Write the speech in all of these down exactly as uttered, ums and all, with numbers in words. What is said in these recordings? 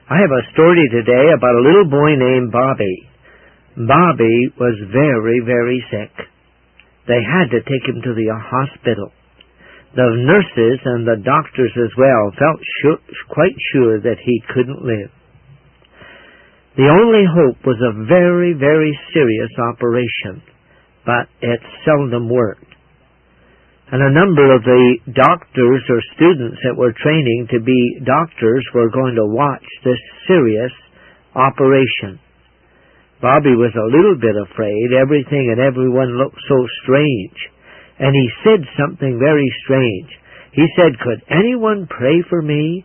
I have a story today about a little boy named Bobby. Bobby was very, very sick. They had to take him to the hospital. The nurses and the doctors as well felt sure, quite sure that he couldn't live. The only hope was a very, very serious operation, but it seldom worked. And a number of the doctors or students that were training to be doctors were going to watch this serious operation. Bobby was a little bit afraid. Everything and everyone looked so strange. And he said something very strange. He said, "Could anyone pray for me?"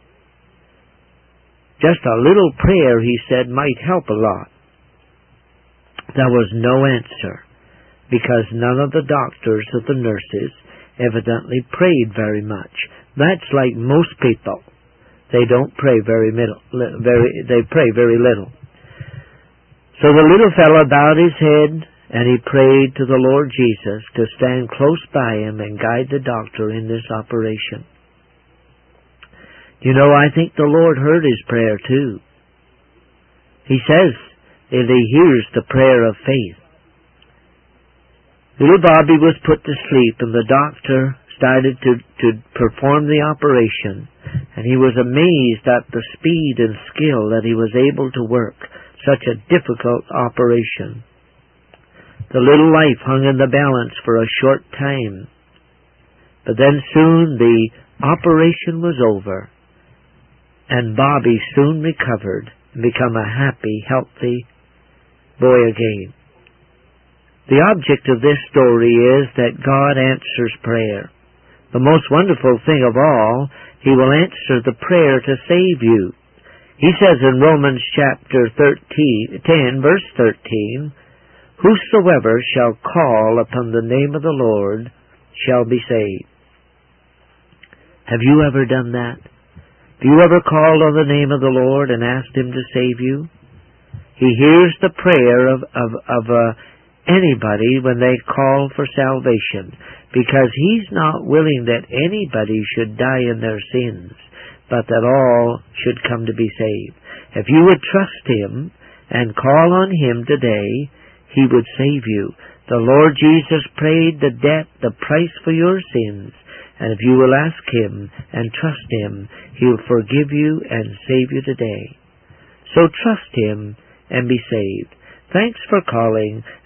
Just a little prayer, he said, might help a lot. There was no answer, because none of the doctors or the nurses evidently prayed very much. That's like most people. They don't pray very little. Very, they pray very little. So the little fellow bowed his head, and he prayed to the Lord Jesus to stand close by him and guide the doctor in this operation. You know, I think the Lord heard his prayer too. He says that he hears the prayer of faith. Little Bobby was put to sleep, and the doctor started to, to perform the operation, and he was amazed at the speed and skill that he was able to work such a difficult operation. The little life hung in the balance for a short time, but then soon the operation was over, and Bobby soon recovered and became a happy, healthy boy again. The object of this story is that God answers prayer. The most wonderful thing of all, He will answer the prayer to save you. He says in Romans chapter thirteen, ten, verse thirteen, "Whosoever shall call upon the name of the Lord shall be saved." Have you ever done that? Do you ever call on the name of the Lord and asked Him to save you? He hears the prayer of, of, of uh, anybody when they call for salvation, because He's not willing that anybody should die in their sins, but that all should come to be saved. If you would trust Him and call on Him today, He would save you. The Lord Jesus paid the debt, the price for your sins, and if you will ask Him and trust Him, He'll forgive you and save you today. So trust Him and be saved. Thanks for calling.